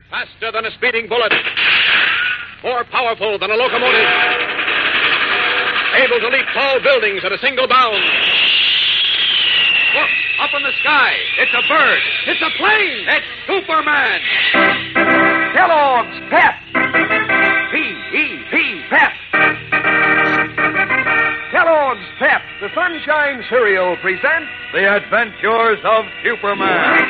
Faster than a speeding bullet. More powerful than a locomotive. Able to leap tall buildings at a single bound. Look, up in the sky. It's a bird. It's a plane. It's Superman. Kellogg's Pep. P-E-P, Pep. Kellogg's Pep, the Sunshine Cereal, presents The Adventures of Superman.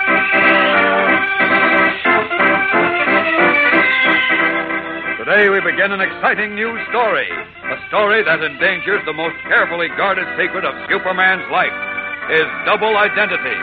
Today we begin an exciting new story. A story that endangers the most carefully guarded secret of Superman's life, his double identity.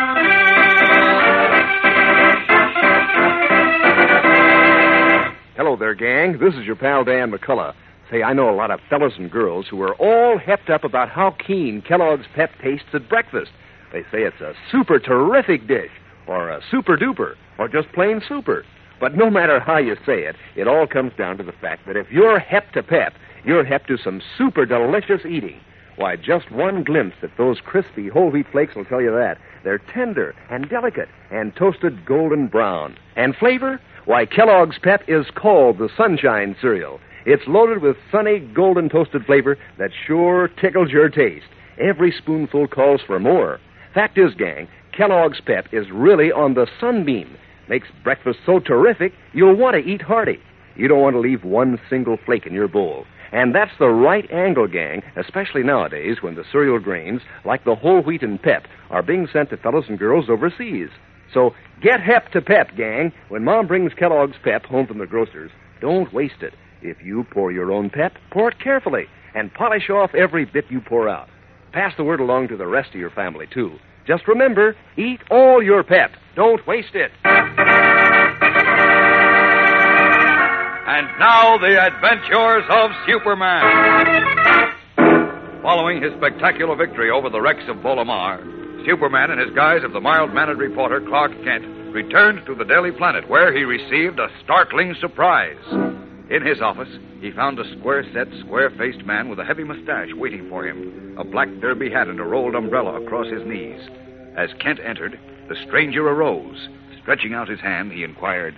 Hello there, gang. This is your pal Dan McCullough. Say, I know a lot of fellas and girls who are all hepped up about how keen Kellogg's Pep tastes at breakfast. They say it's a super terrific dish, or a super duper, or just plain super. But no matter how you say it, it all comes down to the fact that if you're hep to Pep, you're hep to some super delicious eating. Why, just one glimpse at those crispy whole wheat flakes will tell you that. They're tender and delicate and toasted golden brown. And flavor? Why, Kellogg's Pep is called the Sunshine Cereal. It's loaded with sunny, golden toasted flavor that sure tickles your taste. Every spoonful calls for more. Fact is, gang, Kellogg's Pep is really on the sunbeam. Makes breakfast so terrific, you'll want to eat hearty. You don't want to leave one single flake in your bowl. And that's the right angle, gang, especially nowadays when the cereal grains, like the whole wheat and Pep, are being sent to fellows and girls overseas. So get hep to Pep, gang. When Mom brings Kellogg's Pep home from the grocer's, don't waste it. If you pour your own Pep, pour it carefully and polish off every bit you pour out. Pass the word along to the rest of your family, too. Just remember, eat all your Pep. Don't waste it. And now, the adventures of Superman. Following his spectacular victory over the wrecks of Bolomar, Superman, in his guise of the mild-mannered reporter Clark Kent, returned to the Daily Planet, where he received a startling surprise. In his office, he found a square-set, square-faced man with a heavy mustache waiting for him, a black derby hat and a rolled umbrella across his knees. As Kent entered, the stranger arose. Stretching out his hand, he inquired,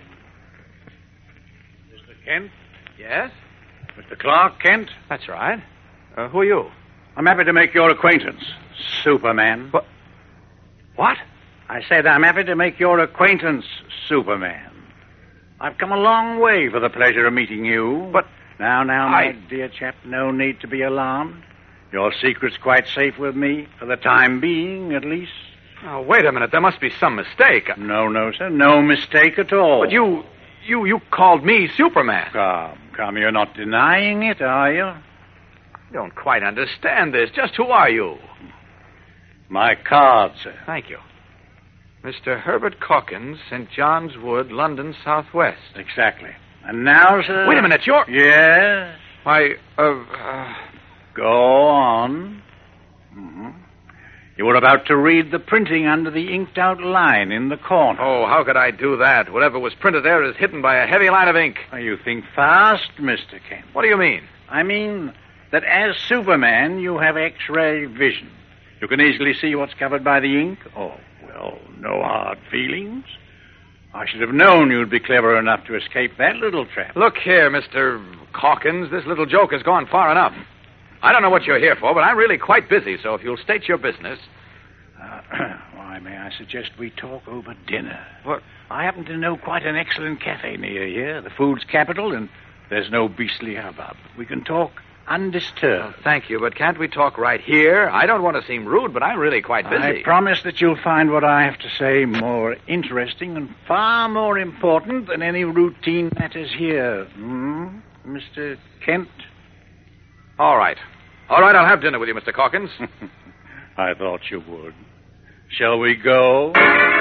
Mr. Kent? Yes? Mr. Clark Kent? That's right. Who are you? I'm happy to make your acquaintance, Superman. What? I said I'm happy to make your acquaintance, Superman. I've come a long way for the pleasure of meeting you. But Now, my dear chap, no need to be alarmed. Your secret's quite safe with me, for the time being, at least. Oh, wait a minute. There must be some mistake. No, sir. No mistake at all. But you called me Superman. Come, you're not denying it, are you? I don't quite understand this. Just who are you? My card, sir. Thank you. Mr. Herbert Calkins, St. John's Wood, London, Southwest. Exactly. And now, sir... Wait a minute, you're... Yes? Why, Go on. Mm-hmm. You were about to read the printing under the inked-out line in the corner. Oh, how could I do that? Whatever was printed there is hidden by a heavy line of ink. You think fast, Mr. Kent. What do you mean? I mean that as Superman, you have X-ray vision. You can easily see what's covered by the ink. Oh, well, no hard feelings. I should have known you'd be clever enough to escape that little trap. Look here, Mr. Calkins. This little joke has gone far enough. I don't know what you're here for, but I'm really quite busy, so if you'll state your business... Why, may I suggest we talk over dinner? What? I happen to know quite an excellent cafe near here, the food's capital, and there's no beastly hubbub. We can talk undisturbed. Well, thank you, but can't we talk right here? I don't want to seem rude, but I'm really quite busy. I promise that you'll find what I have to say more interesting and far more important than any routine matters here. Mr. Kent? All right, I'll have dinner with you, Mr. Calkins. I thought you would. Shall we go?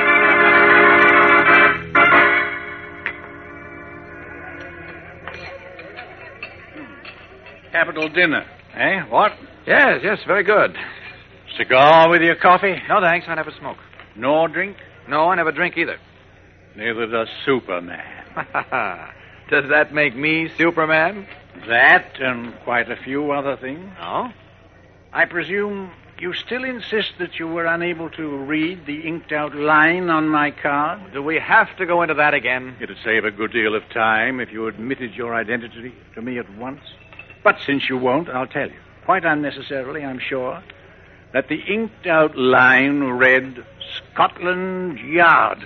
Capital dinner, eh? What? Yes, very good. Cigar with your coffee? No, thanks. I never smoke. Nor drink? No, I never drink either. Neither does Superman. Does that make me Superman? That and quite a few other things. Oh? I presume You still insist that you were unable to read the inked-out line on my card? Do we have to go into that again? It'd save a good deal of time if you admitted your identity to me at once. But since you won't, I'll tell you, quite unnecessarily, I'm sure, that the inked-out line read Scotland Yard.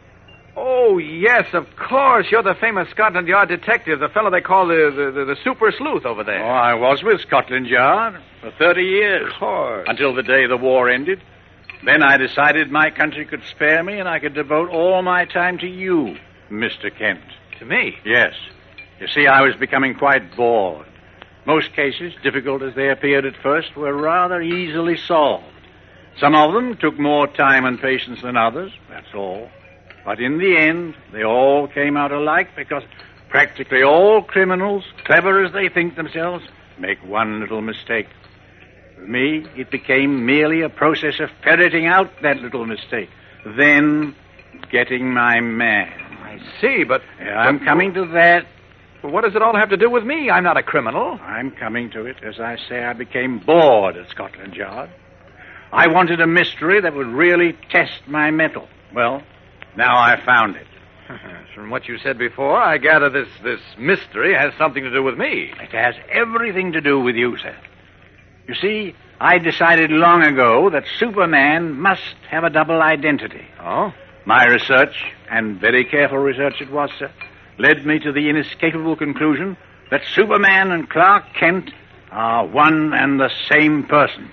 Oh, yes, of course. You're the famous Scotland Yard detective, the fellow they call the super sleuth over there. Oh, I was with Scotland Yard for 30 years. Of course. Until the day the war ended. Then I decided my country could spare me and I could devote all my time to you, Mr. Kent. To me? Yes. You see, I was becoming quite bored. Most cases, difficult as they appeared at first, were rather easily solved. Some of them took more time and patience than others, that's all. But in the end, they all came out alike because practically all criminals, clever as they think themselves, make one little mistake. With me, it became merely a process of ferreting out that little mistake, then getting my man. I see, but... I'm coming to that. What does it all have to do with me? I'm not a criminal. I'm coming to it. As I say, I became bored at Scotland Yard. I wanted a mystery that would really test my mettle. Well, now I found it. From what you said before, I gather this mystery has something to do with me. It has everything to do with you, sir. You see, I decided long ago that Superman must have a double identity. Oh? My research, and very careful research it was, sir, led me to the inescapable conclusion that Superman and Clark Kent are one and the same person.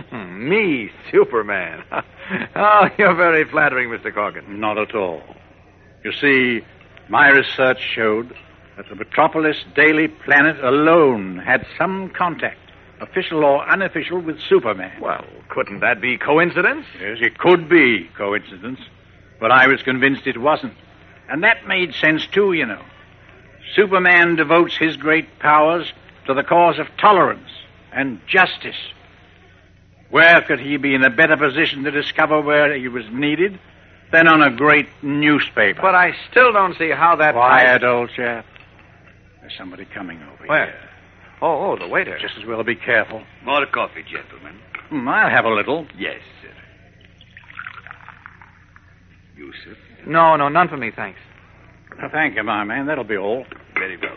Me, Superman. Oh, you're very flattering, Mr. Corgan. Not at all. You see, my research showed that the Metropolis Daily Planet alone had some contact, official or unofficial, with Superman. Well, couldn't that be coincidence? Yes, it could be coincidence, but I was convinced it wasn't. And that made sense, too, you know. Superman devotes his great powers to the cause of tolerance and justice. Where could he be in a better position to discover where he was needed than on a great newspaper? But I still don't see how that... Quiet, old chap. There's somebody coming over Where? here. Oh, the waiter. Just as well be careful. More coffee, gentlemen. I'll have a little. Yes, sir. You, sir? No, none for me, thanks. Thank you, my man. That'll be all. Very well.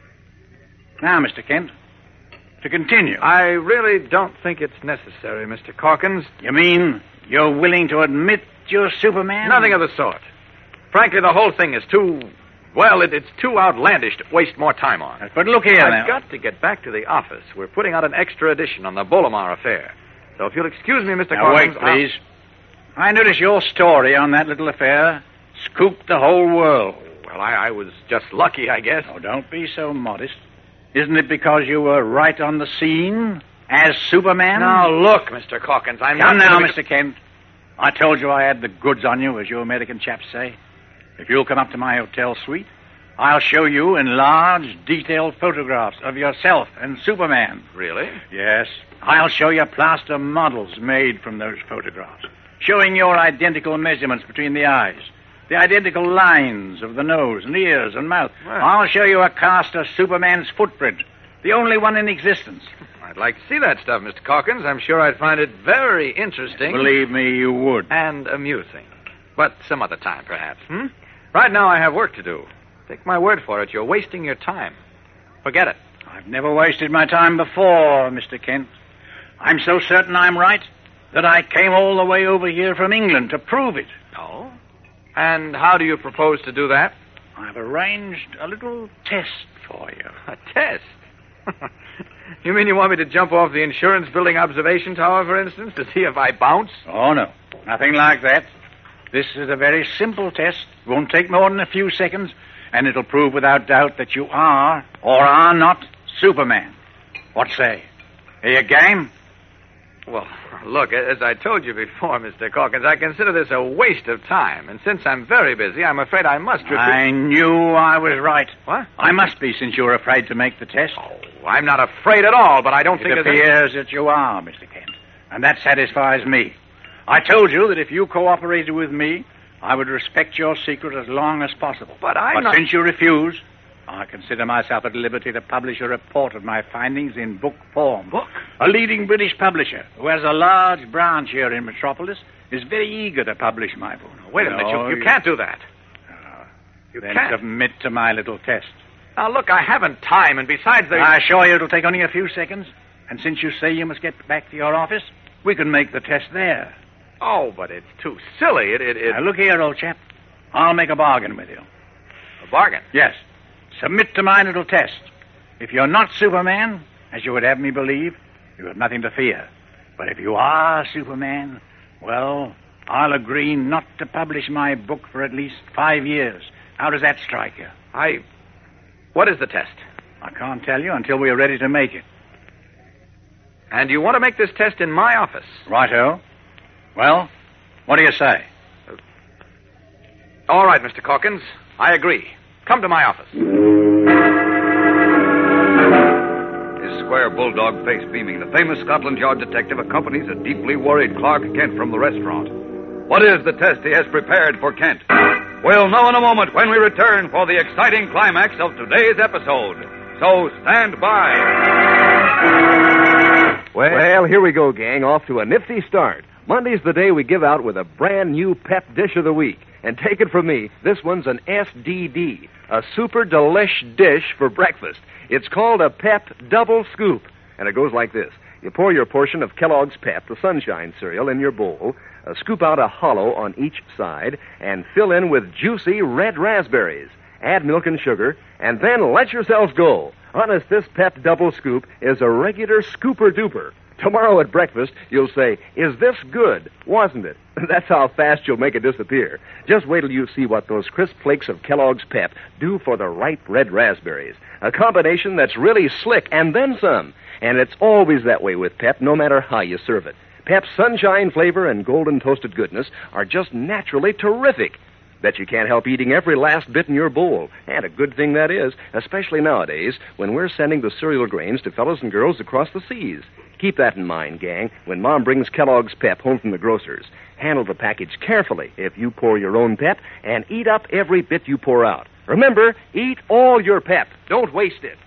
Now, Mr. Kent, to continue. I really don't think it's necessary, Mr. Corkins. You mean you're willing to admit you're Superman? Nothing of the sort. Frankly, the whole thing is too... Well, it's too outlandish to waste more time on. But look here now. I've got to get back to the office. We're putting out an extra edition on the Bolomar affair. So if you'll excuse me, Mr. Now, Corkins... wait, please. I notice your story on that little affair scooped the whole world. Well, I was just lucky, I guess. Oh, don't be so modest. Isn't it because you were right on the scene as Superman? Now, look, Mr. Corkins, I'm Come not... now, gonna be- Mr. Kent. I told you I had the goods on you, as you American chaps say. If you'll come up to my hotel suite, I'll show you enlarged, detailed photographs of yourself and Superman. Really? Yes. I'll show you plaster models made from those photographs, showing your identical measurements between the eyes, the identical lines of the nose and ears and mouth. Well. I'll show you a cast of Superman's footprint, the only one in existence. I'd like to see that stuff, Mr. Corkins. I'm sure I'd find it very interesting. Believe me, you would. And amusing. But some other time, perhaps, Right now, I have work to do. Take my word for it, you're wasting your time. Forget it. I've never wasted my time before, Mr. Kent. I'm so certain I'm right that I came all the way over here from England to prove it. Oh? And how do you propose to do that? I've arranged a little test for you. A test? You mean you want me to jump off the insurance building observation tower, for instance, to see if I bounce? Oh, no. Nothing like that. This is a very simple test. Won't take more than a few seconds, and it'll prove without doubt that you are or are not Superman. What say? Are you game? Well, look, as I told you before, Mr. Corkins, I consider this a waste of time. And since I'm very busy, I'm afraid I must repeat... I knew I was right. What? I must be, since you're afraid to make the test. Oh, I'm not afraid at all, but I don't think It there's... appears that you are, Mr. Kent. And that satisfies me. I told you that if you cooperated with me, I would respect your secret as long as possible. But I'm not... since you refuse, I consider myself at liberty to publish a report of my findings in book form. Book? A leading British publisher who has a large branch here in Metropolis is very eager to publish my book. Wait a minute. You can't do that. You Then can't. submit to my little test. Now, look, I haven't time, and besides, I assure you it'll take only a few seconds. And since you say you must get back to your office, we can make the test there. Oh, but it's too silly. Now, look here, old chap. I'll make a bargain with you. A bargain. Yes. Submit to my little test. If you're not Superman, as you would have me believe, you have nothing to fear. But if you are Superman, well, I'll agree not to publish my book for at least 5 years. How does that strike you? What is the test? I can't tell you until we are ready to make it. And you want to make this test in my office? Righto. Well, what do you say? All right, Mr. Calkins. I agree. Come to my office. His square bulldog face beaming, the famous Scotland Yard detective accompanies a deeply worried Clark Kent from the restaurant. What is the test he has prepared for Kent? We'll know in a moment when we return for the exciting climax of today's episode. So stand by. Well, here we go, gang. Off to a nifty start. Monday's the day we give out with a brand new pep dish of the week. And take it from me, this one's an SDD, a super delish dish for breakfast. It's called a Pep Double Scoop. And it goes like this. You pour your portion of Kellogg's Pep, the Sunshine cereal, in your bowl, scoop out a hollow on each side, and fill in with juicy red raspberries. Add milk and sugar, and then let yourselves go. Honest, this Pep Double Scoop is a regular scooper-duper. Tomorrow at breakfast, you'll say, "Is this good? Wasn't it?" That's how fast you'll make it disappear. Just wait till you see what those crisp flakes of Kellogg's Pep do for the ripe red raspberries. A combination that's really slick and then some. And it's always that way with Pep, no matter how you serve it. Pep's sunshine flavor and golden toasted goodness are just naturally terrific. Bet you can't help eating every last bit in your bowl. And a good thing that is, especially nowadays when we're sending the cereal grains to fellows and girls across the seas. Keep that in mind, gang, when Mom brings Kellogg's Pep home from the grocer's. Handle the package carefully if you pour your own Pep, and eat up every bit you pour out. Remember, eat all your Pep. Don't waste it.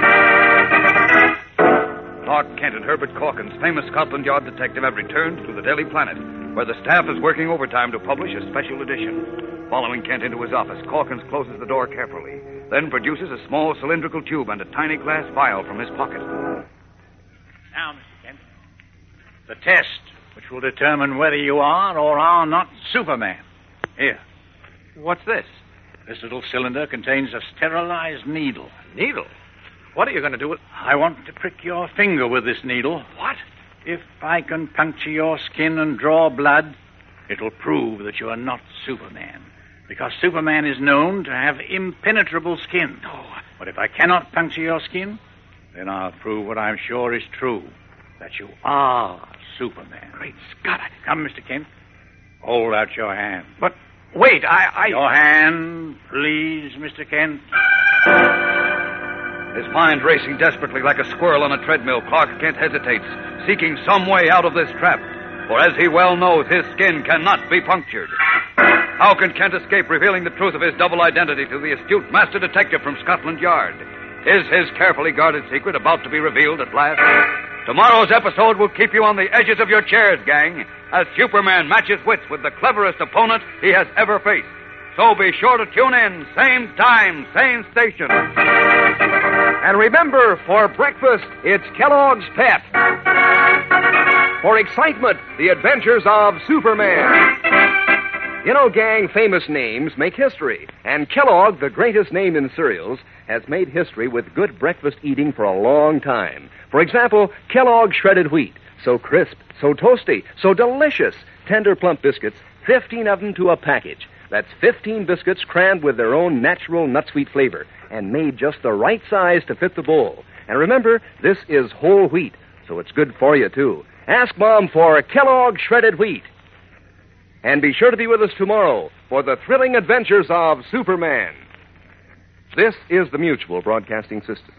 Clark Kent and Herbert Calkins, famous Scotland Yard detective, have returned to the Daily Planet, where the staff is working overtime to publish a special edition. Following Kent into his office, Calkins closes the door carefully, then produces a small cylindrical tube and a tiny glass vial from his pocket. Now, Mr. Kent, the test which will determine whether you are or are not Superman. Here. What's this? This little cylinder contains a sterilized needle. Needle? What are you going to do with... I want to prick your finger with this needle. What? If I can puncture your skin and draw blood, it will prove that you are not Superman. Because Superman is known to have impenetrable skin. Oh. But if I cannot puncture your skin, then I'll prove what I'm sure is true, that you are Superman. Great Scott. Come, Mr. Kent. Hold out your hand. But wait, Your hand, please, Mr. Kent. His mind racing desperately like a squirrel on a treadmill, Clark Kent hesitates, seeking some way out of this trap. For as he well knows, his skin cannot be punctured. How can Kent escape revealing the truth of his double identity to the astute master detective from Scotland Yard? Is his carefully guarded secret about to be revealed at last? Tomorrow's episode will keep you on the edges of your chairs, gang, as Superman matches wits with the cleverest opponent he has ever faced. So be sure to tune in, same time, same station. And remember, for breakfast, it's Kellogg's Pep. For excitement, the adventures of Superman. You know, gang, famous names make history. And Kellogg, the greatest name in cereals, has made history with good breakfast eating for a long time. For example, Kellogg shredded wheat. So crisp, so toasty, so delicious. Tender, plump biscuits, 15 of them to a package. That's 15 biscuits crammed with their own natural nut-sweet flavor and made just the right size to fit the bowl. And remember, this is whole wheat, so it's good for you, too. Ask Mom for Kellogg shredded wheat. And be sure to be with us tomorrow for the thrilling adventures of Superman. This is the Mutual Broadcasting System.